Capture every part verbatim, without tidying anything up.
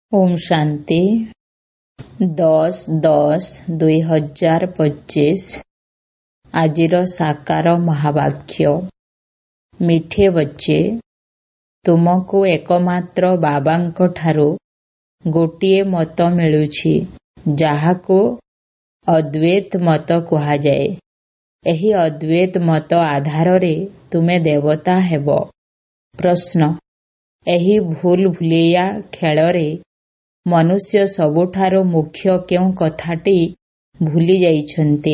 ओम शांति दस दस दुई हजार पच्चीस आजिर साकार महावाक्य। मिठे बच्चे, तुमको एकमात्र बाबांको ठारू गोटिए मत मिलुछि जाहाको अद्वैत मत कहा जाए। एही अद्वैत मत आधार रे तुमे देवता हेबो। प्रश्न, एही भूल भुलिया खेଳରେ मनुष्य सबुठारो मुख्य केउ कथाटी भूली जाइछन्ति?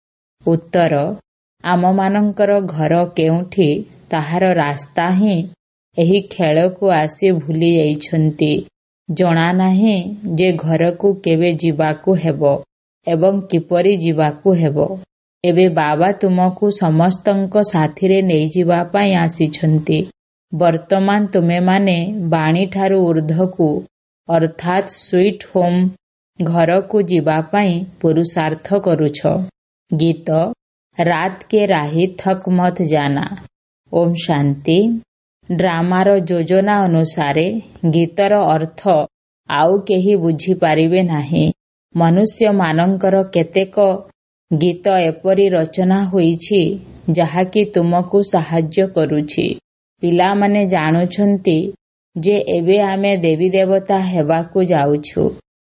उत्तर, आम मानंकर घर केउठी ताहार रास्ता ही एही खेळକୁ आसी भूली जाइछन्ति। जणा नाही जे घरକୁ केबे जिबाकु हेबो एवं किपरि जिबाकु हेबो। एबे बाबा तुमको समस्तंक साथिरे नेइ जिबा पई आसिछन्ति। वर्तमान तुमे माने बाणी ठारू ऊर्ध्वकु अर्थात स्वीट होम घर को जीवा पाई पुरुषार्थ करुछ। गीत, रात के राही थक मत जाना। ओम शांति। ड्रामार योजना अनुसारे गीतर अर्थ आउ केही बुझी पारिबे नाही। मनुष्य मानंकर केतेक गीत एपरी रचना होईछि जाहाकि तुमको साहाय्य करुछि। पिला माने जानुछन्ति जे एबे आमे देवी देवता हेबाकु जाउछु।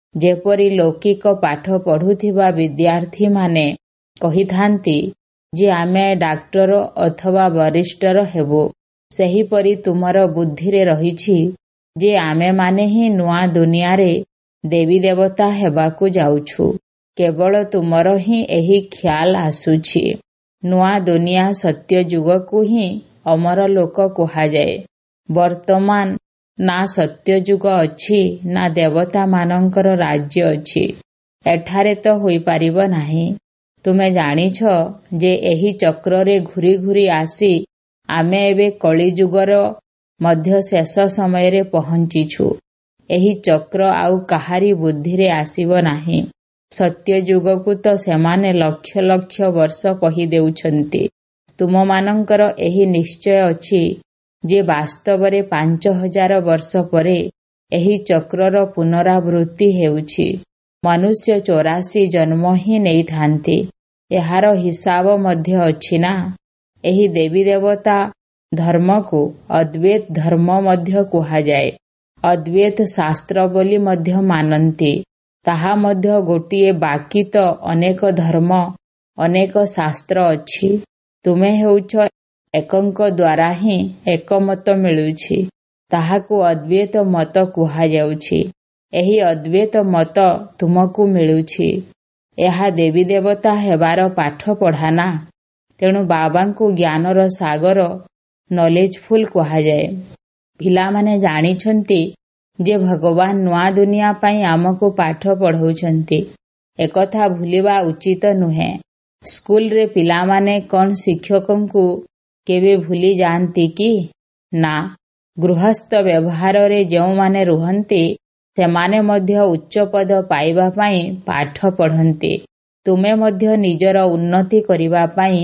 जेपरी लौकिक पाठ पढ़ुथिबा विद्यार्थी माने कहिथांती जे आमे डाक्टर अथवा वरिष्ठर हेबो, सेहीपरि तुमर बुद्धिरे रहिछि जे आमे माने ही नुआ दुनिया रे देवी देवता हेबाकु जाउछु। केवल तुमर ही एही ख्याल आसुछि। नुआ दुनिया सत्य जुगकु ही अमर लोक कहा जाए। वर्तमान ना सत्य जुग अछि ना देवता मानंकर राज्य अछि। एठारे तो होई पारिब नाही। तुमे जानिछ जे एही चक्र रे घुरी घुरी आसी आमे एबे कली जुगर मध्य शेष समय रे पहुंचीछु। एही चक्र आउ काहारी बुद्धि रे आसीब नाही। सत्य जुगकु तो सेमाने लक्ष लक्ष वर्ष कहि देउछन्ति। तुम मानंकर एही निश्चय अछि जे वास्तवरे पांच हजार वर्ष परे एही चक्रर पुनरावृत्ति हेउछि। मनुष्य चौरासी जन्म ही नेइ थांती। एहार हिसाब मध्य अछि ना। एही देवी देवता धर्म को अद्वैत धर्म मध्य कहा जाए। अद्वैत शास्त्र बोली मध्य मानन्ति। ताहा मध्य गोटिए बाकी तो अनेक धर्म अनेक शास्त्र अछि। तुमे हेउछ एकंक द्वारा ही एकमत मिलुछि। ताहाकु अद्वैत मत कुहा जाउछि। एही अद्वैत मत तुमको मिलुछि। एहा देवी देवता हेबार पाठ पढ़ाना। तेणु बाबांकु ज्ञानर सागर नॉलेजफुल कहा जाए। पिला माने जानिछन्ति जे भगवान नुआ दुनिया पाई आमको पाठ पढ़ौछन्ति। एकथा भूलिबा उचित नुहे। स्कूल रे पिला माने कोन शिक्षकंकु केबे भूली जानती कि? ना। गृहस्थ व्यवहार रे जेउ माने रुहन्ति सेमाने मध्य उच्च पद पाइबा पाई पाठ पढ़न्ति। तुमे मध्य निजर उन्नति करिबा पाई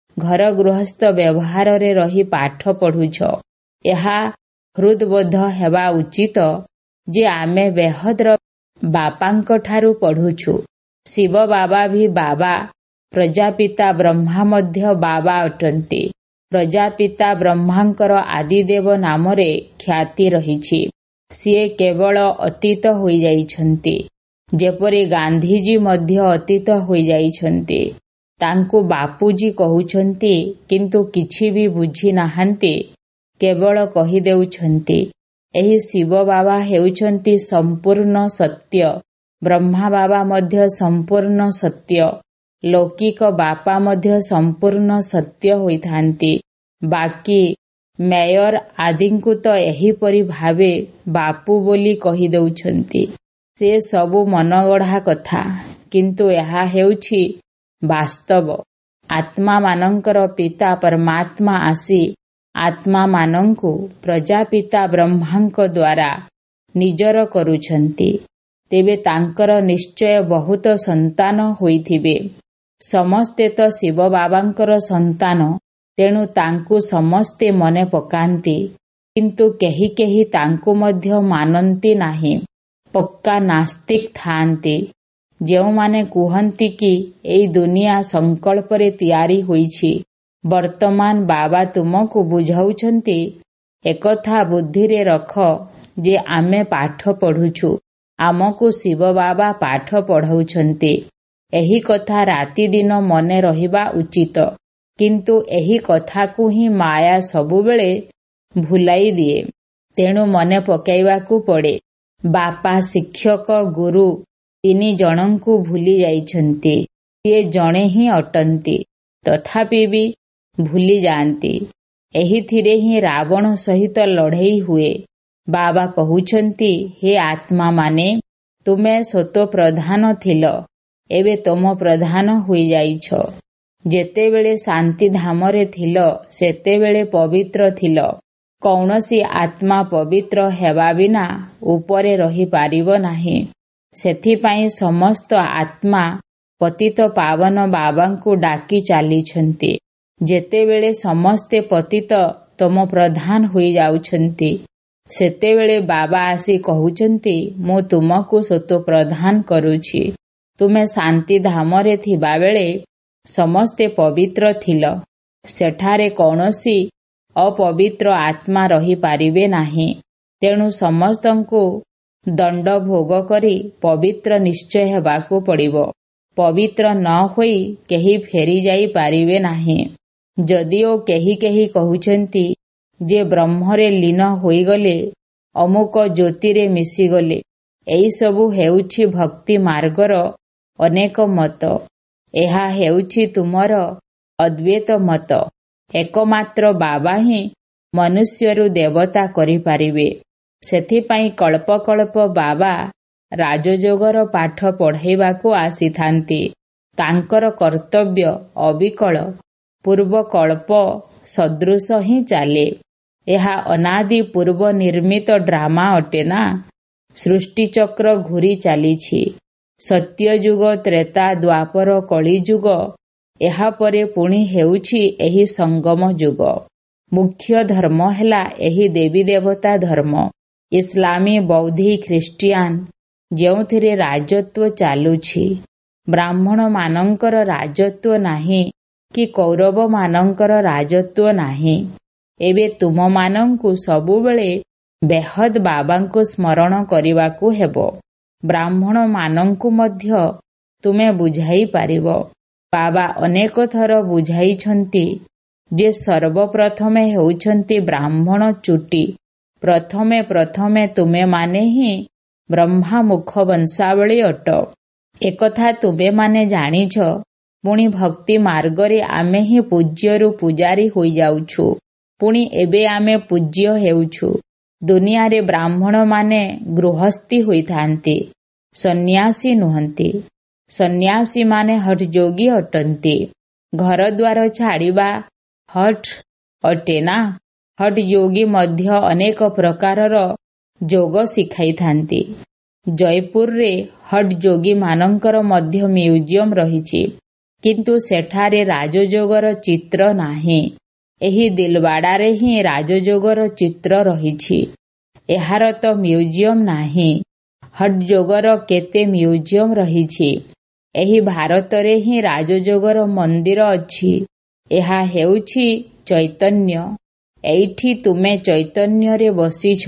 घर गृहस्थ व्यवहार रे रही पाठ पढ़ुछ। एहा हृदबोध हेबा उचित जे आमे बेहद्र बापांक ठारू पढ़ुछु। शिव बाबा भी बाबा, प्रजापिता ब्रह्मा मध्य बाबा अटन्ति। प्रजापिता ब्रह्मांकर आदिदेव नामरे ख्याति रहिछि। सिए केवल अतीत होई जाइछन्ति। जेपरि गांधीजी मध्य अतीत होई जाइछन्ति। तांकु बापूजी कहुछन्ति किंतु किछि भी बुझी नाहन्ति, केवल कहि देउछन्ति। एही शिव बाबा हेउछन्ति संपूर्ण सत्य। ब्रह्मा बाबा मध्य संपूर्ण सत्य। लौकिक बापा मध्य संपूर्ण सत्य होइथांति। बाकी मेयर आदिंकु तो एही परि भावे बापू बोली कहि देउछन्ति। से सबु मनगढ़ा कथा, किंतु एहा हेउछि वास्तव। आत्मा मानंकर पिता परमात्मा आसी आत्मा मानंकु प्रजापिता ब्रह्मांक द्वारा निजर करुछन्ति। तेबे तांकर निश्चय बहुत संतान होइथिबे। समस्ते तो शिव बाबांकर संतान। तेणु तांकु समस्ते मने पकान्ति, किंतु केही केही तांकु मध्य मानन्ति नाही। ପକ୍କା ନାସ୍ତିକ ଥାଆନ୍ତି, ଯେଉଁମାନେ କୁହନ୍ତି କି ଏଇ ଦୁନିଆ ସଂକଳ୍ପରେ ତିଆରି ହୋଇଛି। ବର୍ତ୍ତମାନ ବାବା ତୁମକୁ ବୁଝାଉଛନ୍ତି, ଏକଥା ବୁଦ୍ଧିରେ ରଖ ଯେ ଆମେ ପାଠ ପଢୁଛୁ, ଆମକୁ ଶିବ ବାବା ପାଠ ପଢ଼ାଉଛନ୍ତି। ଏହି କଥା ରାତିଦିନ ମନେ ରହିବା ଉଚିତ। କିନ୍ତୁ ଏହି କଥାକୁ ହିଁ ମାୟା ସବୁବେଳେ ଭୁଲାଇ ଦିଏ। ତେଣୁ ମନେ ପକାଇବାକୁ ପଡ଼େ। ବାପା, ଶିକ୍ଷକ, ଗୁରୁ ତିନି ଜଣଙ୍କୁ ଭୁଲି ଯାଇଛନ୍ତି। ସିଏ ଜଣେ ହିଁ ଅଟନ୍ତି, ତଥାପି ବି ଭୁଲି ଯାଆନ୍ତି। ଏହିଥିରେ ହିଁ ରାବଣ ସହିତ ଲଢ଼େଇ ହୁଏ। ବାବା କହୁଛନ୍ତି, ହେ ଆତ୍ମାମାନେ, ତୁମେ ସତୋପ୍ରଧାନ ଥିଲ, ଏବେ ତମ ପ୍ରଧାନ ହୋଇଯାଇଛ। ଯେତେବେଳେ ଶାନ୍ତିଧାମରେ ଥିଲ, ସେତେବେଳେ ପବିତ୍ର ଥିଲ। କୌଣସି ଆତ୍ମା ପବିତ୍ର ହେବା ବିନା ଉପରେ ରହିପାରିବ ନାହିଁ। ସେଥିପାଇଁ ସମସ୍ତ ଆତ୍ମା ପତିତ ପାବନ ବାବାଙ୍କୁ ଡାକି ଚାଲିଛନ୍ତି। ଯେତେବେଳେ ସମସ୍ତେ ପତିତ ତମ ପ୍ରଧାନ ହୋଇଯାଉଛନ୍ତି, ସେତେବେଳେ ବାବା ଆସି କହୁଛନ୍ତି, ମୁଁ ତୁମକୁ ସତୋପ୍ରଧାନ କରୁଛି। ତୁମେ ଶାନ୍ତିଧାମରେ ଥିବାବେଳେ ସମସ୍ତେ ପବିତ୍ର ଥିଲ। ସେଠାରେ କୌଣସି ଅପବିତ୍ର ଆତ୍ମା ରହିପାରିବେ ନାହିଁ। ତେଣୁ ସମସ୍ତଙ୍କୁ ଦଣ୍ଡ ଭୋଗ କରି ପବିତ୍ର ନିଶ୍ଚୟ ହେବାକୁ ପଡ଼ିବ। ପବିତ୍ର ନ ହୋଇ କେହି ଫେରିଯାଇ ପାରିବେ ନାହିଁ। ଯଦିଓ କେହି କେହି କହୁଛନ୍ତି ଯେ ବ୍ରହ୍ମରେ ଲୀନ ହୋଇଗଲେ, ଅମୁକ ଜ୍ୟୋତିରେ ମିଶିଗଲେ, ଏହିସବୁ ହେଉଛି ଭକ୍ତି ମାର୍ଗର ଅନେକ ମତ। ଏହା ହେଉଛି ତୁମର ଅଦ୍ୱୈତ ମତ। ଏକମାତ୍ର ବାବା ହିଁ ମନୁଷ୍ୟରୁ ଦେବତା କରିପାରିବେ। ସେଥିପାଇଁ କଳ୍ପ କଳ୍ପ ବାବା ରାଜଯୋଗର ପାଠ ପଢ଼ାଇବାକୁ ଆସିଥାନ୍ତି। ତାଙ୍କର କର୍ତ୍ତବ୍ୟ ଅବିକଳ ପୂର୍ବ କଳ୍ପ ସଦୃଶ ହିଁ ଚାଲେ। ଏହା ଅନାଦି ପୂର୍ବ ନିର୍ମିତ ଡ୍ରାମା ଅଟେ ନା। ସୃଷ୍ଟିଚକ୍ର ଘୂରି ଚାଲିଛି। ସତ୍ୟଯୁଗ, ତ୍ରେତା, ଦ୍ୱାପର, କଳିଯୁଗ, ଏହାପରେ ପୁଣି ହେଉଛି ଏହି ସଙ୍ଗମ ଯୁଗ। ମୁଖ୍ୟ ଧର୍ମ ହେଲା ଏହି ଦେବୀ ଦେବତା ଧର୍ମ। ଇସଲାମୀ, ବୌଦ୍ଧି, ଖ୍ରୀଷ୍ଟିଆନ, ଯେଉଁଥିରେ ରାଜତ୍ୱ ଚାଲୁଛି। ବ୍ରାହ୍ମଣମାନଙ୍କର ରାଜତ୍ୱ ନାହିଁ କି କୌରବମାନଙ୍କର ରାଜତ୍ୱ ନାହିଁ। ଏବେ ତୁମମାନଙ୍କୁ ସବୁବେଳେ ବେହଦ ବାବାଙ୍କୁ ସ୍ମରଣ କରିବାକୁ ହେବ। ବ୍ରାହ୍ମଣମାନଙ୍କୁ ମଧ୍ୟ ତୁମେ ବୁଝାଇ ପାରିବ। ବାବା ଅନେକ ଥର ବୁଝାଇଛନ୍ତି ଯେ ସର୍ବପ୍ରଥମେ ହେଉଛନ୍ତି ବ୍ରାହ୍ମଣ ଚୁଟି। ପ୍ରଥମେ ପ୍ରଥମେ ତୁମେମାନେ ହିଁ ବ୍ରହ୍ମାମୁଖ ବଂଶାବଳୀ ଅଟ। ଏକଥା ତୁମେମାନେ ଜାଣିଛ। ପୁଣି ଭକ୍ତି ମାର୍ଗରେ ଆମେ ହିଁ ପୂଜ୍ୟରୁ ପୂଜାରୀ ହୋଇଯାଉଛୁ। ପୁଣି ଏବେ ଆମେ ପୂଜ୍ୟ ହେଉଛୁ। ଦୁନିଆରେ ବ୍ରାହ୍ମଣମାନେ ଗୃହସ୍ଥୀ ହୋଇଥାନ୍ତି, ସନ୍ନ୍ୟାସୀ ନୁହନ୍ତି। ସନ୍ନ୍ୟାସୀମାନେ ହଠଯୋଗୀ ଅଟନ୍ତି। ଘରଦ୍ୱାର ଛାଡ଼ିବା ହଠ ଅଟେ ନା। ହଠଯୋଗୀ ମଧ୍ୟ ଅନେକ ପ୍ରକାରର ଯୋଗ ଶିଖାଇଥାନ୍ତି। ଜୟପୁରରେ ହଠଯୋଗୀମାନଙ୍କର ମଧ୍ୟ ମ୍ୟୁଜିୟମ ରହିଛି, କିନ୍ତୁ ସେଠାରେ ରାଜଯୋଗର ଚିତ୍ର ନାହିଁ। ଏହି ଦିଲବାଡ଼ାରେ ହିଁ ରାଜଯୋଗର ଚିତ୍ର ରହିଛି। ଏହାର ତ ମ୍ୟୁଜିୟମ ନାହିଁ। ହଠଯୋଗର କେତେ ମ୍ୟୁଜିୟମ ରହିଛି। ଏହି ଭାରତରେ ହିଁ ରାଜଯୋଗର ମନ୍ଦିର ଅଛି। ଏହା ହେଉଛି ଚୈତନ୍ୟ। ଏଇଠି ତୁମେ ଚୈତନ୍ୟରେ ବସିଛ।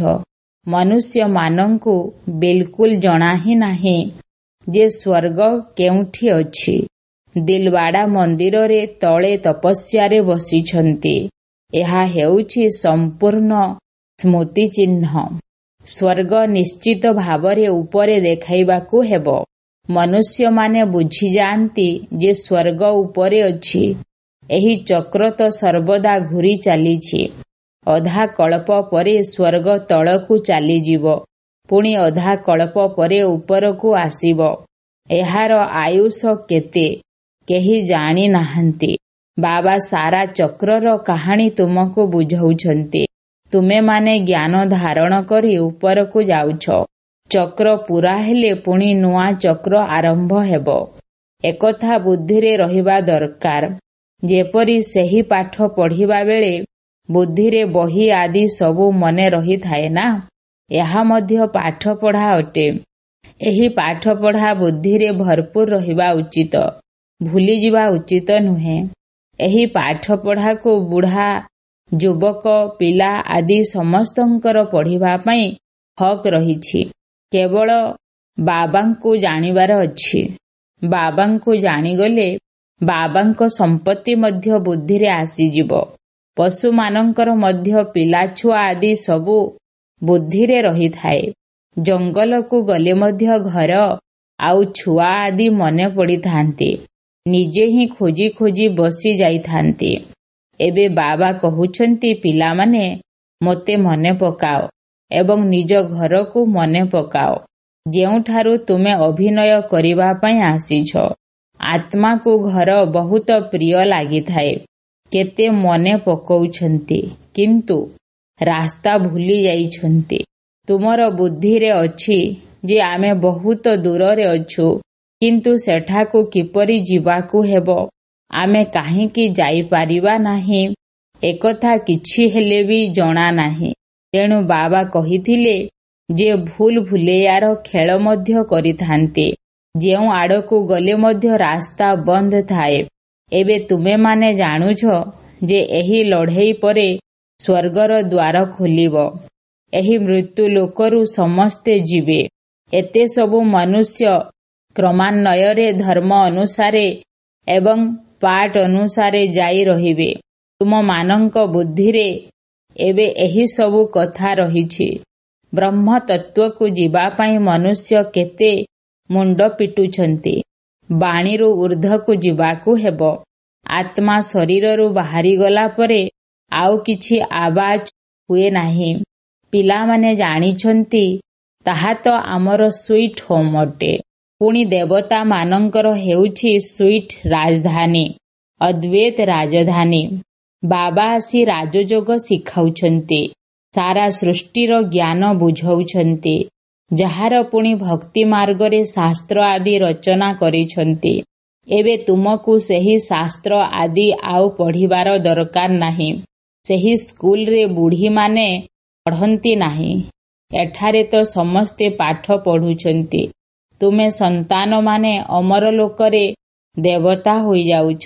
ମନୁଷ୍ୟମାନଙ୍କୁ ବିଲକୁଲ ଜଣା ହିଁ ନାହିଁ ଯେ ସ୍ୱର୍ଗ କେଉଁଠି ଅଛି। ଦିଲବାଡ଼ା ମନ୍ଦିରରେ ତଳେ ତପସ୍ୟାରେ ବସିଛନ୍ତି। ଏହା ହେଉଛି ସମ୍ପୂର୍ଣ୍ଣ ସ୍ମୃତିଚିହ୍ନ। ସ୍ୱର୍ଗ ନିଶ୍ଚିତ ଭାବରେ ଉପରେ ଦେଖାଇବାକୁ ହେବ। ମନୁଷ୍ୟମାନେ ବୁଝିଯାଆନ୍ତି ଯେ ସ୍ୱର୍ଗ ଉପରେ ଅଛି। ଏହି ଚକ୍ର ତ ସର୍ବଦା ଘୂରି ଚାଲିଛି। ଅଧା କଳ୍ପ ପରେ ସ୍ୱର୍ଗ ତଳକୁ ଚାଲିଯିବ, ପୁଣି ଅଧା କଳ୍ପ ପରେ ଉପରକୁ ଆସିବ। ଏହାର ଆୟୁଷ କେତେ କେହି ଜାଣି ନାହାନ୍ତି। ବାବା ସାରା ଚକ୍ରର କାହାଣୀ ତୁମକୁ ବୁଝାଉଛନ୍ତି। ତୁମେମାନେ ଜ୍ଞାନ ଧାରଣ କରି ଉପରକୁ ଯାଉଛ। ଚକ୍ର ପୂରା ହେଲେ ପୁଣି ନୂଆ ଚକ୍ର ଆରମ୍ଭ ହେବ। ଏକଥା ବୁଦ୍ଧିରେ ରହିବା ଦରକାର। ଯେପରି ସେହି ପାଠ ପଢ଼ିବା ବେଳେ ବୁଦ୍ଧିରେ ବହି ଆଦି ସବୁ ମନେ ରହିଥାଏ ନା, ଏହା ମଧ୍ୟ ପାଠ ପଢ଼ା ଅଟେ। ଏହି ପାଠପଢ଼ା ବୁଦ୍ଧିରେ ଭରପୁର ରହିବା ଉଚିତ, ଭୁଲିଯିବା ଉଚିତ ନୁହେଁ। ଏହି ପାଠପଢ଼ାକୁ ବୁଢ଼ା, ଯୁବକ, ପିଲା ଆଦି ସମସ୍ତଙ୍କର ପଢ଼ିବା ପାଇଁ ହକ୍ ରହିଛି। କେବଳ ବାବାଙ୍କୁ ଜାଣିବାର ଅଛି। ବାବାଙ୍କୁ ଜାଣିଗଲେ ବାବାଙ୍କ ସମ୍ପତ୍ତି ମଧ୍ୟ ବୁଦ୍ଧିରେ ଆସିଯିବ। ପଶୁମାନଙ୍କର ମଧ୍ୟ ପିଲାଛୁଆ ଆଦି ସବୁ ବୁଦ୍ଧିରେ ରହିଥାଏ। ଜଙ୍ଗଲକୁ ଗଲେ ମଧ୍ୟ ଘର ଆଉ ଛୁଆ ଆଦି ମନେ ପଡ଼ିଥାନ୍ତି। ନିଜେ ହିଁ ଖୋଜି ଖୋଜି ବସି ଯାଇଥାନ୍ତି। ଏବେ ବାବା କହୁଛନ୍ତି, ପିଲାମାନେ ମୋତେ ମନେ ପକାଅ ଏବଂ ନିଜ ଘରକୁ ମନେ ପକାଅ, ଯେଉଁଠାରୁ ତୁମେ ଅଭିନୟ କରିବା ପାଇଁ ଆସିଛ। ଆତ୍ମାକୁ ଘର ବହୁତ ପ୍ରିୟ ଲାଗିଥାଏ। କେତେ ମନେ ପକାଉଛନ୍ତି, କିନ୍ତୁ ରାସ୍ତା ଭୁଲି ଯାଇଛନ୍ତି। ତୁମର ବୁଦ୍ଧିରେ ଅଛି ଯେ ଆମେ ବହୁତ ଦୂରରେ ଅଛୁ, କିନ୍ତୁ ସେଠାକୁ କିପରି ଯିବାକୁ ହେବ, ଆମେ କାହିଁକି ଯାଇପାରିବା ନାହିଁ, ଏକଥା କିଛି ହେଲେ ବି ଜଣା ନାହିଁ। ତେଣୁ ବାବା କହିଥିଲେ ଯେ ଭୁଲ ଭୁଲେୟାର ଖେଳ ମଧ୍ୟ କରିଥାନ୍ତି। ଯେଉଁ ଆଡ଼କୁ ଗଲେ ମଧ୍ୟ ରାସ୍ତା ବନ୍ଦ ଥାଏ। ଏବେ ତୁମେମାନେ ଜାଣୁଛ ଯେ ଏହି ଲଢ଼େଇ ପରେ ସ୍ୱର୍ଗର ଦ୍ୱାର ଖୋଲିବ। ଏହି ମୃତ୍ୟୁ ଲୋକରୁ ସମସ୍ତେ ଯିବେ। ଏତେ ସବୁ ମନୁଷ୍ୟ କ୍ରମାନ୍ୱୟରେ ଧର୍ମ ଅନୁସାରେ ଏବଂ ପାଠ ଅନୁସାରେ ଯାଇ ରହିବେ। ତୁମମାନଙ୍କ ବୁଦ୍ଧିରେ ଏବେ ଏହି ସବୁ କଥା ରହିଛି। ବ୍ରହ୍ମ ତତ୍ତ୍ୱକୁ ଯିବା ପାଇଁ ମନୁଷ୍ୟ କେତେ ମୁଣ୍ଡ ପିଟୁଛନ୍ତି। ବାଣୀରୁ ଊର୍ଦ୍ଧ୍ୱକୁ ଯିବାକୁ ହେବ। ଆତ୍ମା ଶରୀରରୁ ବାହାରିଗଲା ପରେ ଆଉ କିଛି ଆବାଜ ହୁଏ ନାହିଁ। ପିଲାମାନେ ଜାଣିଛନ୍ତି, ତାହା ତ ଆମର ସୁଇଟ୍ ହୋମ୍ ଅଟେ। ପୁଣି ଦେବତାମାନଙ୍କର ହେଉଛି ସୁଇଟ୍ ରାଜଧାନୀ, ଅଦ୍ୱୈତ ରାଜଧାନୀ। ବାବା ଆସି ରାଜଯୋଗ ଶିଖାଉଛନ୍ତି। ସାରା ସୃଷ୍ଟିର ଜ୍ଞାନ ବୁଝାଉଛନ୍ତି। ଯାହାର ପୁଣି ଭକ୍ତି ମାର୍ଗରେ ଶାସ୍ତ୍ର ଆଦି ରଚନା କରିଛନ୍ତି। ଏବେ ତୁମକୁ ସେହି ଶାସ୍ତ୍ର ଆଦି ଆଉ ପଢ଼ିବାର ଦରକାର ନାହିଁ। ସେହି ସ୍କୁଲରେ ବୁଢ଼ୀମାନେ ପଢ଼ନ୍ତି ନାହିଁ। ଏଠାରେ ତ ସମସ୍ତେ ପାଠ ପଢ଼ୁଛନ୍ତି। ତୁମେ ସନ୍ତାନମାନେ ଅମର ଲୋକରେ ଦେବତା ହୋଇଯାଉଛ।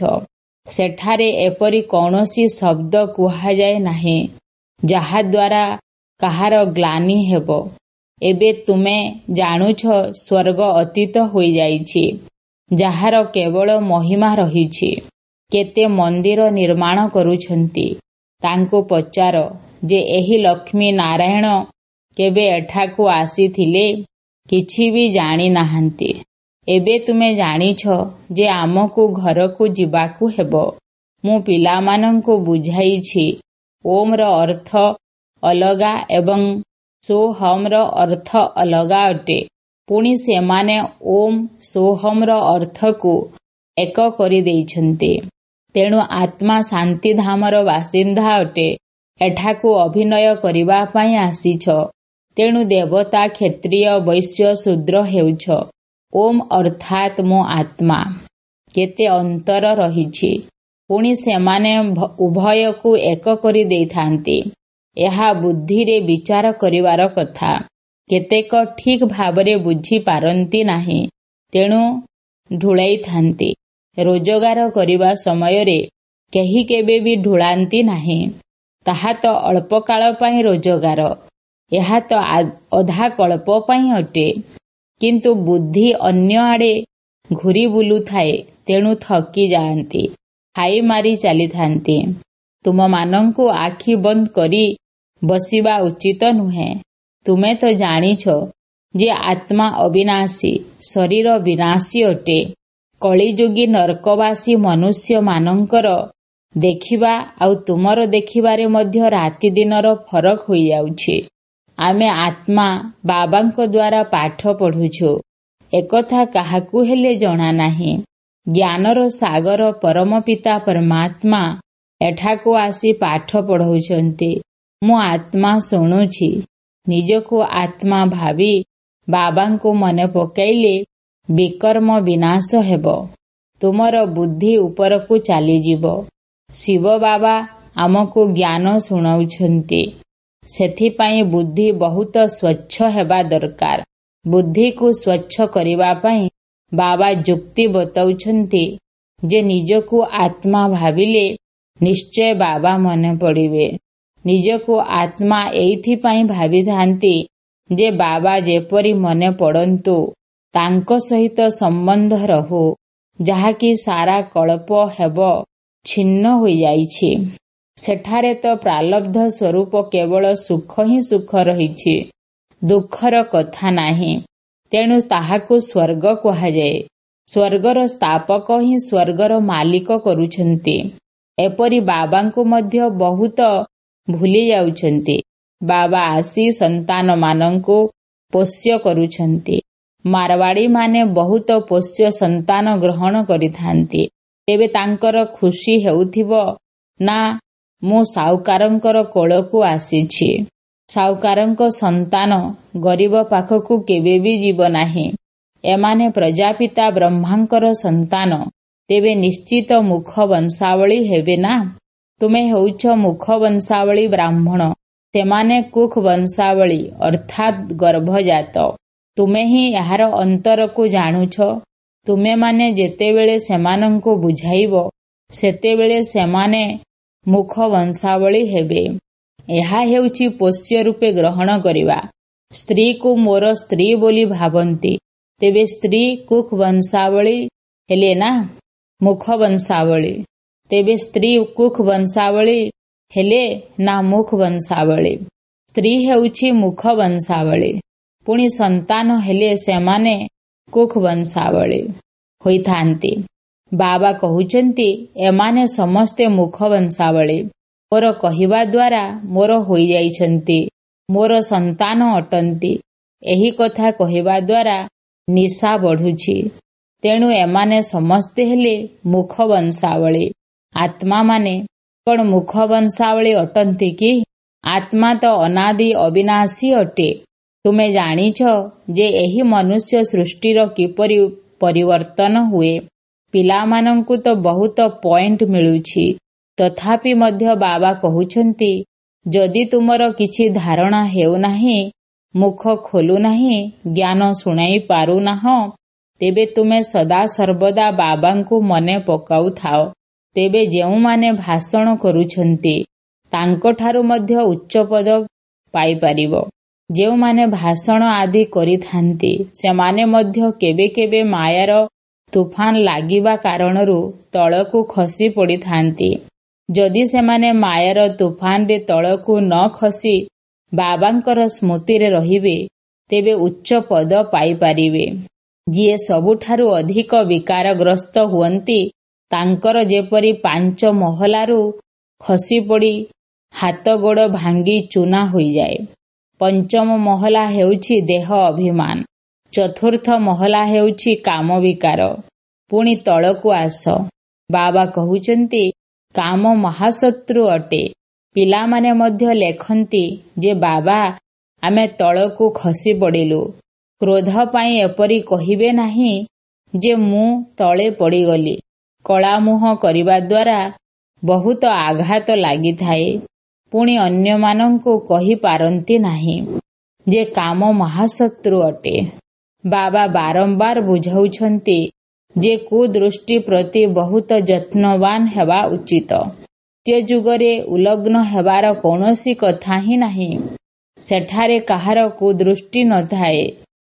ସେଠାରେ ଏପରି କୌଣସି ଶବ୍ଦ କୁହାଯାଏ ନାହିଁ, ଯାହାଦ୍ୱାରା କାହାର ଗ୍ଳାନି ହେବ। ଏବେ ତୁମେ ଜାଣୁଛ ସ୍ୱର୍ଗ ଅତୀତ ହୋଇଯାଇଛି, ଯାହାର କେବଳ ମହିମା ରହିଛି। କେତେ ମନ୍ଦିର ନିର୍ମାଣ କରୁଛନ୍ତି। ତାଙ୍କୁ ପଚାର ଯେ ଏହି ଲକ୍ଷ୍ମୀ ନାରାୟଣ କେବେ ଏଠାକୁ ଆସିଥିଲେ? କିଛି ବି ଜାଣି ନାହାନ୍ତି। ଏବେ ତୁମେ ଜାଣିଛ ଯେ ଆମକୁ ଘରକୁ ଯିବାକୁ ହେବ। ମୁଁ ପିଲାମାନଙ୍କୁ ବୁଝାଇଛି, ଓମ୍ର ଅର୍ଥ ଅଲଗା ଏବଂ ସୋହମ୍ର ଅର୍ଥ ଅଲଗା ଅଟେ। ପୁଣି ସେମାନେ ଓମ୍ ସୋହମ୍ର ଅର୍ଥକୁ ଏକ କରିଦେଇଛନ୍ତି। ତେଣୁ ଆତ୍ମା ଶାନ୍ତିଧାମର ବାସିନ୍ଦା ଅଟେ। ଏଠାକୁ ଅଭିନୟ କରିବା ପାଇଁ ଆସିଛ। ତେଣୁ ଦେବତା, କ୍ଷତ୍ରିୟ, ବୈଶ୍ୟ, ଶୂଦ୍ର ହେଉଛ। ଓମ୍ ଅର୍ଥାତ୍ ମୁଁ ଆତ୍ମା। କେତେ ଅନ୍ତର ରହିଛି। ପୁଣି ସେମାନେ ଉଭୟକୁ ଏକ କରିଦେଇଥାନ୍ତି। ଏହା ବୁଦ୍ଧିରେ ବିଚାର କରିବାର କଥା। କେତେକ ଠିକ୍ ଭାବରେ ବୁଝିପାରନ୍ତି ନାହିଁ, ତେଣୁ ଢୁଳାଇଥାନ୍ତି। ରୋଜଗାର କରିବା ସମୟରେ କେହି କେବେ ବି ଢୁଳାନ୍ତି ନାହିଁ। ତାହା ତ ଅଳ୍ପକାଳ ପାଇଁ ରୋଜଗାର। ଏହା ତ ଅଧାକଳ୍ପ ପାଇଁ ଅଟେ। କିନ୍ତୁ ବୁଦ୍ଧି ଅନ୍ୟ ଆଡ଼େ ଘୂରି ବୁଲୁଥାଏ, ତେଣୁ ଥକି ଯାଆନ୍ତି, ହାଇ ମାରି ଚାଲିଥାନ୍ତି। ତୁମମାନଙ୍କୁ ଆଖି ବନ୍ଦ କରି ବସିବା ଉଚିତ ନୁହେଁ। ତୁମେ ତ ଜାଣିଛ ଯେ ଆତ୍ମା ଅବିନାଶୀ, ଶରୀର ବିନାଶୀ ଅଟେ। କଳିଯୁଗୀ ନର୍କବାସୀ ମନୁଷ୍ୟମାନଙ୍କର ଦେଖିବା ଆଉ ତୁମର ଦେଖିବାରେ ମଧ୍ୟ ରାତି ଦିନର ଫରକ ହୋଇଯାଉଛି। ଆମେ ଆତ୍ମା ବାବାଙ୍କ ଦ୍ୱାରା ପାଠ ପଢ଼ୁଛୁ, ଏକଥା କାହାକୁ ହେଲେ ଜଣା ନାହିଁ। ଜ୍ଞାନର ସାଗର ପରମ ପିତା ପରମାତ୍ମା ଏଠାକୁ ଆସି ପାଠ ପଢ଼ାଉଛନ୍ତି। ମୁଁ ଆତ୍ମା ଶୁଣୁଛି। ନିଜକୁ ଆତ୍ମା ଭାବି ବାବାଙ୍କୁ ମନେ ପକାଇଲେ ବିକର୍ମ ବିନାଶ ହେବ। ତୁମର ବୁଦ୍ଧି ଉପରକୁ ଚାଲିଯିବ। ଶିବ ବାବା ଆମକୁ ଜ୍ଞାନ ଶୁଣାଉଛନ୍ତି। ସେଥିପାଇଁ ବୁଦ୍ଧି ବହୁତ ସ୍ୱଚ୍ଛ ହେବା ଦରକାର। ବୁଦ୍ଧିକୁ ସ୍ୱଚ୍ଛ କରିବା ପାଇଁ ବାବା ଯୁକ୍ତି ବତାଉଛନ୍ତି ଯେ ନିଜକୁ ଆତ୍ମା ଭାବିଲେ ନିଶ୍ଚୟ ବାବା ମନେ ପଡ଼ିବେ। ନିଜକୁ ଆତ୍ମା ଏଇଥିପାଇଁ ଭାବିଥାନ୍ତି ଯେ ବାବା ଯେପରି ମନେ ପଡ଼ନ୍ତୁ, ତାଙ୍କ ସହିତ ସମ୍ବନ୍ଧ ରହୁ, ଯାହାକି ସାରା କଳ୍ପ ହେବ ଛିନ୍ନ ହୋଇଯାଇଛି। ସେଠାରେ ତ ପ୍ରାରବ୍ଧ ସ୍ୱରୂପ କେବଳ ସୁଖ ହିଁ ସୁଖ ରହିଛି, ଦୁଃଖର କଥା ନାହିଁ। ତେଣୁ ତାହାକୁ ସ୍ୱର୍ଗ କୁହାଯାଏ। ସ୍ୱର୍ଗର ସ୍ଥାପକ ହିଁ ସ୍ୱର୍ଗର ମାଲିକ କରୁଛନ୍ତି। ଏପରି ବାବାଙ୍କୁ ମଧ୍ୟ ବହୁତ ଭୁଲି ଯାଉଛନ୍ତି। ବାବା ଆସି ସନ୍ତାନମାନଙ୍କୁ ପୋଷ୍ୟ କରୁଛନ୍ତି। ମାରୱାଡ଼ିମାନେ ବହୁତ ପୋଷ୍ୟ ସନ୍ତାନ ଗ୍ରହଣ କରିଥାନ୍ତି। ତେବେ ତାଙ୍କର ଖୁସି ହେଉଥିବ ନା ମୁଁ ସାହୁକାରଙ୍କର କୋଳକୁ ଆସିଛି। ସାହୁକାରଙ୍କ ସନ୍ତାନ ଗରିବ ପାଖକୁ କେବେ ବି ଯିବ ନାହିଁ। ଏମାନେ ପ୍ରଜାପିତା ବ୍ରହ୍ମାଙ୍କର ସନ୍ତାନ, ତେବେ ନିଶ୍ଚିତ ମୁଖ ବଂଶାବଳୀ ହେବେ ନା। ତୁମେ ହେଉଛ ମୁଖ ବଂଶାବଳୀ ବ୍ରାହ୍ମଣ, ସେମାନେ କୁଖ ବଂଶାବଳୀ ଅର୍ଥାତ୍ ଗର୍ଭଜାତ। ତୁମେ ହିଁ ଏହାର ଅନ୍ତରକୁ ଜାଣୁଛ। ତୁମେମାନେ ଯେତେବେଳେ ସେମାନଙ୍କୁ ବୁଝାଇବ, ସେତେବେଳେ ସେମାନେ ମୁଖ ବଂଶାବଳୀ ହେବେ। ଏହା ହେଉଛି ପୋଷ୍ୟ ରୂପେ ଗ୍ରହଣ କରିବା। ସ୍ତ୍ରୀକୁ ମୋର ସ୍ତ୍ରୀ ବୋଲି ଭାବନ୍ତି, ତେବେ ସ୍ତ୍ରୀ କୁଖ ବଂଶାବଳୀ ହେଲେ ନା ମୁଖ ବଂଶାବଳୀ। ତେବେ ସ୍ତ୍ରୀ କୁଖ ବଂଶାବଳୀ ହେଲେ ନା ମୁଖ ବଂଶାବଳୀ। ସ୍ତ୍ରୀ ହେଉଛି ମୁଖ ବଂଶାବଳୀ, ପୁଣି ସନ୍ତାନ ହେଲେ ସେମାନେ କୁଖ ବଂଶାବଳୀ ହୋଇଥାନ୍ତି। ବାବା କହୁଛନ୍ତି ଏମାନେ ସମସ୍ତେ ମୁଖ ବଂଶାବଳୀ। ମୋର କହିବା ଦ୍ୱାରା ମୋର ହୋଇଯାଇଛନ୍ତି, ମୋର ସନ୍ତାନ ଅଟନ୍ତି। ଏହି କଥା କହିବା ଦ୍ୱାରା ନିଶା ବଢ଼ୁଛି। ତେଣୁ ଏମାନେ ସମସ୍ତେ ହେଲେ ମୁଖ ବଂଶାବଳୀ। ଆତ୍ମାମାନେ କ'ଣ ମୁଖ ବଂଶାବଳୀ ଅଟନ୍ତି କି? ଆତ୍ମା ତ ଅନାଦି ଅବିନାଶୀ ଅଟେ। ତୁମେ ଜାଣିଛ ଯେ ଏହି ମନୁଷ୍ୟ ସୃଷ୍ଟିର କିପରି ପରିବର୍ତ୍ତନ ହୁଏ। ପିଲାମାନଙ୍କୁ ତ ବହୁତ ପଏଣ୍ଟ ମିଳୁଛି। ତଥାପି ମଧ୍ୟ ବାବା କହୁଛନ୍ତି ଯଦି ତୁମର କିଛି ଧାରଣା ହେଉନାହିଁ, ମୁଖ ଖୋଲୁନାହିଁ, ଜ୍ଞାନ ଶୁଣାଇ ପାରୁନାହଁ, ତେବେ ତୁମେ ସଦାସର୍ବଦା ବାବାଙ୍କୁ ମନେ ପକାଉଥାଅ। ତେବେ ଯେଉଁମାନେ ଭାଷଣ କରୁଛନ୍ତି ତାଙ୍କଠାରୁ ମଧ୍ୟ ଉଚ୍ଚ ପଦ ପାଇପାରିବ। ଯେଉଁମାନେ ଭାଷଣ ଆଦି କରିଥାନ୍ତି ସେମାନେ ମଧ୍ୟ କେବେ କେବେ ମାୟାର ତୁଫାନ ଲାଗିବା କାରଣରୁ ତଳକୁ ଖସି ପଡ଼ିଥାନ୍ତି। ଯଦି ସେମାନେ ମାୟାର ତୁଫାନରେ ତଳକୁ ନ ଖସି ବାବାଙ୍କର ସ୍ମୃତିରେ ରହିବେ, ତେବେ ଉଚ୍ଚ ପଦ ପାଇପାରିବେ। ଯିଏ ସବୁଠାରୁ ଅଧିକ ବିକାରଗ୍ରସ୍ତ ହୁଅନ୍ତି, ତାଙ୍କର ଯେପରି ପାଞ୍ଚ ମହଲାରୁ ଖସିପଡ଼ି ହାତ ଗୋଡ଼ ଭାଙ୍ଗି ଚୂନା ହୋଇଯାଏ। ପଞ୍ଚମ ମହଲା ହେଉଛି ଦେହ ଅଭିମାନ, ଚତୁର୍ଥ ମହଲା ହେଉଛି କାମ ବିକାର। ପୁଣି ତଳକୁ ଆସ। ବାବା କହୁଛନ୍ତି କାମ ମହାଶତ୍ରୁ ଅଟେ। ପିଲାମାନେ ମଧ୍ୟ ଲେଖନ୍ତି ଯେ ବାବା ଆମେ ତଳକୁ ଖସି ପଡ଼ିଲୁ। କ୍ରୋଧ ପାଇଁ ଏପରି କହିବେ ନାହିଁ ଯେ ମୁଁ ତଳେ ପଡ଼ିଗଲି। କଳା ମୁହଁ କରିବା ଦ୍ୱାରା ବହୁତ ଆଘାତ ଲାଗିଥାଏ। ପୁଣି ଅନ୍ୟମାନଙ୍କୁ କହିପାରନ୍ତି ନାହିଁ ଯେ କାମ ମହାଶତ୍ରୁ ଅଟେ। ବାବା ବାରମ୍ବାର ବୁଝାଉଛନ୍ତି ଯେ କୁଦୃଷ୍ଟି ପ୍ରତି ବହୁତ ଯତ୍ନବାନ ହେବା ଉଚିତ। ସେ ଯୁଗରେ ଉଲଗ୍ନ ହେବାର କୌଣସି କଥା ହିଁ ନାହିଁ। ସେଠାରେ କାହାର କୁଦୃଷ୍ଟି ନଥାଏ,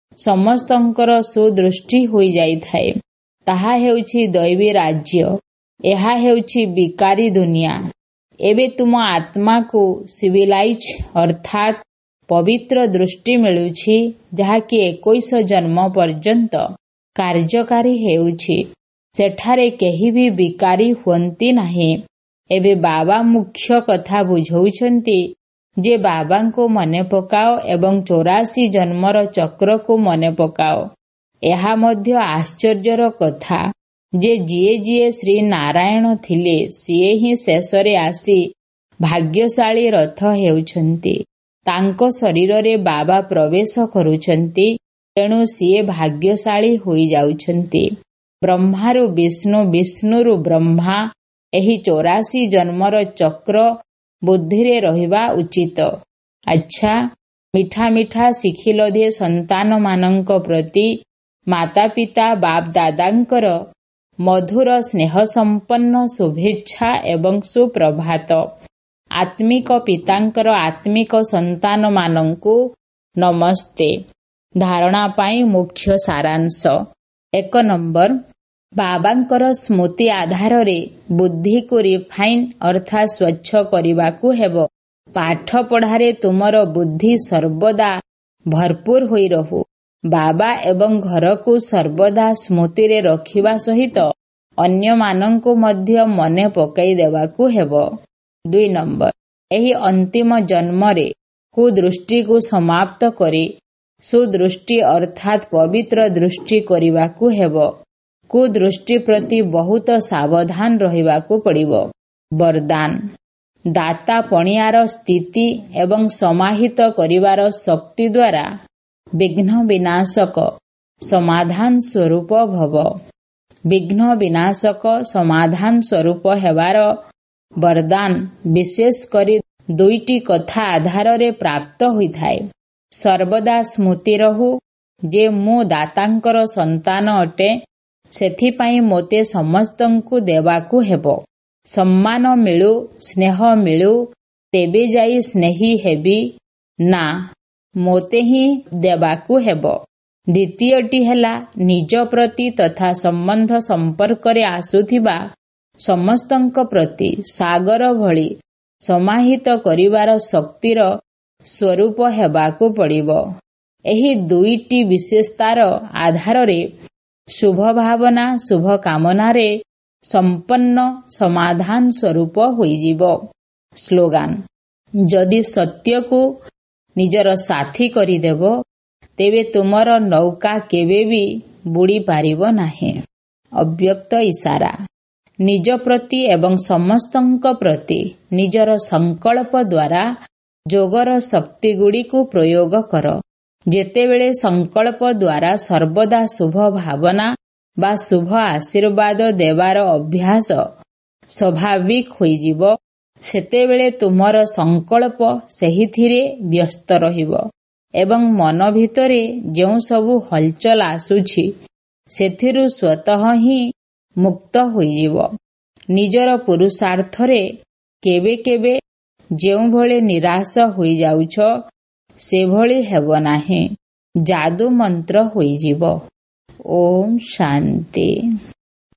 ସମସ୍ତଙ୍କର ସୁଦୃଷ୍ଟି ହୋଇଯାଇଥାଏ। ତାହା ହେଉଛି ଦୈବୀ ରାଜ୍ୟ। ଏହା ହେଉଛି ବିକାରୀ ଦୁନିଆ। ଏବେ ତୁମ ଆତ୍ମାକୁ ସିଭିଲାଇଜ୍ ଅର୍ଥାତ୍ ପବିତ୍ର ଦୃଷ୍ଟି ମିଳୁଛି, ଯାହାକି ଏକୋଇଶ ଜନ୍ମ ପର୍ଯ୍ୟନ୍ତ କାର୍ଯ୍ୟକାରୀ ହେଉଛି। ସେଠାରେ କେହି ବି ବିକାରୀ ହୁଅନ୍ତି ନାହିଁ। ଏବେ ବାବା ମୁଖ୍ୟ କଥା ବୁଝାଉଛନ୍ତି ଯେ ବାବାଙ୍କୁ ମନେ ପକାଅ ଏବଂ ଚୌରାଶୀ ଜନ୍ମର ଚକ୍ରକୁ ମନେ ପକାଅ। ଏହା ମଧ୍ୟ ଆଶ୍ଚର୍ଯ୍ୟର କଥା ଯେ ଯିଏ ଯିଏ ଶ୍ରୀ ନାରାୟଣ ଥିଲେ ସିଏ ହିଁ ଶେଷରେ ଆସି ଭାଗ୍ୟଶାଳୀ ରଥ ହେଉଛନ୍ତି। ତାଙ୍କ ଶରୀରରେ ବାବା ପ୍ରବେଶ କରୁଛନ୍ତି, ତେଣୁ ସିଏ ଭାଗ୍ୟଶାଳୀ ହୋଇଯାଉଛନ୍ତି। ବ୍ରହ୍ମାରୁ ବିଷ୍ଣୁ, ବିଷ୍ଣୁରୁ ବ୍ରହ୍ମା, ଏହି ଚୌରାଶୀ ଜନ୍ମର ଚକ୍ର ବୁଦ୍ଧିରେ ରହିବା ଉଚିତ। ଆଚ୍ଛା, ମିଠା ମିଠା ଶିଖିଲଧେ ସନ୍ତାନମାନଙ୍କ ପ୍ରତି ମାତା ପିତା ବାପ ଦାଦାଙ୍କର ମଧୁର ସ୍ନେହ ସମ୍ପନ୍ନ ଶୁଭେଚ୍ଛା ଏବଂ ସୁପ୍ରଭାତ। ଆତ୍ମିକ ପିତାଙ୍କର ଆତ୍ମିକ ସନ୍ତାନମାନଙ୍କୁ ନମସ୍ତେ। ଧାରଣା ପାଇଁ ମୁଖ୍ୟ ସାରାଂଶ। ଏକ ନମ୍ବର, ବାବାଙ୍କର ସ୍ମୃତି ଆଧାରରେ ବୁଦ୍ଧିକୁ ରିଫାଇନ୍ ଅର୍ଥାତ୍ ସ୍ୱଚ୍ଛ କରିବାକୁ ହେବ। ପାଠ ପଢ଼ାରେ ତୁମର ବୁଦ୍ଧି ସର୍ବଦା ଭରପୁର ହୋଇ ରହୁ। ବାବା ଏବଂ ଘରକୁ ସର୍ବଦା ସ୍ମୃତିରେ ରଖିବା ସହିତ ଅନ୍ୟମାନଙ୍କୁ ମଧ୍ୟ ମନେ ପକାଇ ଦେବାକୁ ହେବ। ଦୁଇ ନମ୍ବର, ଏହି ଅନ୍ତିମ ଜନ୍ମରେ କୁଦୃଷ୍ଟିକୁ ସମାପ୍ତ କରି ସୁଦୃଷ୍ଟି ଅର୍ଥାତ୍ ପବିତ୍ର ଦୃଷ୍ଟି କରିବାକୁ ହେବ। କୁଦୃଷ୍ଟି ପ୍ରତି ବହୁତ ସାବଧାନ ରହିବାକୁ ପଡ଼ିବ। ବରଦାନ। ଦାତା ପଣିଆର ସ୍ଥିତି ଏବଂ ସମାହିତ କରିବାର ଶକ୍ତି ଦ୍ୱାରା ବିଘ୍ନ ବିନାଶକ ସମାଧାନ ସ୍ୱରୂପ ଭବ। ବିଘ୍ନ ବିନାଶକ ସମାଧାନ ସ୍ୱରୂପ ହେବାର ବରଦାନ ବିଶେଷ କରି ଦୁଇଟି କଥା ଆଧାରରେ ପ୍ରାପ୍ତ ହୋଇଥାଏ। ସର୍ବଦା ସ୍ମୃତି ରହୁ ଯେ ମୁଁ ଦାତାଙ୍କର ସନ୍ତାନ ଅଟେ, ସେଥିପାଇଁ ମୋତେ ସମସ୍ତଙ୍କୁ ଦେବାକୁ ହେବ। ସମ୍ମାନ ମିଳୁ, ସ୍ନେହ ମିଳୁ, ତେବେ ଯାଇ ସ୍ନେହୀ ହେବି। ନା, ମୋତେ ହିଁ ଦେବାକୁ ହେବ। ଦ୍ୱିତୀୟଟି ହେଲା ନିଜ ପ୍ରତି ତଥା ସମ୍ବନ୍ଧ ସମ୍ପର୍କରେ ଆସୁଥିବା ସମସ୍ତଙ୍କ ପ୍ରତି ସାଗର ଭଳି ସମାହିତ କରିବାର ଶକ୍ତିର ସ୍ୱରୂପ ହେବାକୁ ପଡ଼ିବ। ଏହି ଦୁଇଟି ବିଶେଷତାର ଆଧାରରେ ଶୁଭ ଭାବନା ଶୁଭ କାମନାରେ ସମ୍ପନ୍ନ ସମାଧାନ ସ୍ୱରୂପ ହୋଇଯିବ। ସ୍ଲୋଗାନ। ଯଦି ସତ୍ୟକୁ ନିଜର ସାଥୀ କରିଦେବ, ତେବେ ତୁମର ନୌକା କେବେ ବି ବୁଡ଼ି ପାରିବ ନାହିଁ। ଅବ୍ୟକ୍ତ ଇସାରା। ନିଜ ପ୍ରତି ଏବଂ ସମସ୍ତଙ୍କ ପ୍ରତି ନିଜର ସଂକଳ୍ପ ଦ୍ୱାରା ଯୋଗର ଶକ୍ତିଗୁଡ଼ିକୁ ପ୍ରୟୋଗ କର। ଯେତେବେଳେ ସଂକଳ୍ପ ଦ୍ୱାରା ସର୍ବଦା ଶୁଭ ଭାବନା ବା ଶୁଭ ଆଶୀର୍ବାଦ ଦେବାର ଅଭ୍ୟାସ ସ୍ୱାଭାବିକ ହୋଇଯିବ, ସେତେବେଳେ ତୁମର ସଂକଳ୍ପ ସେହିଥିରେ ବ୍ୟସ୍ତ ରହିବ ଏବଂ ମନ ଭିତରେ ଯେଉଁ ସବୁ ହଲଚଲ ଆସୁଛି, ସେଥିରୁ ସ୍ୱତଃ ହିଁ ମୁକ୍ତ ହୋଇଯିବ। ନିଜର ପୁରୁଷାର୍ଥରେ କେବେ କେବେ ଯେଉଁଭଳି ନିରାଶ ହୋଇଯାଉଛ, ସେଭଳି ହେବ ନାହିଁ। ଯାଦୁ ମନ୍ତ୍ର ହୋଇଯିବ। ଓମ୍ ଶାନ୍ତି।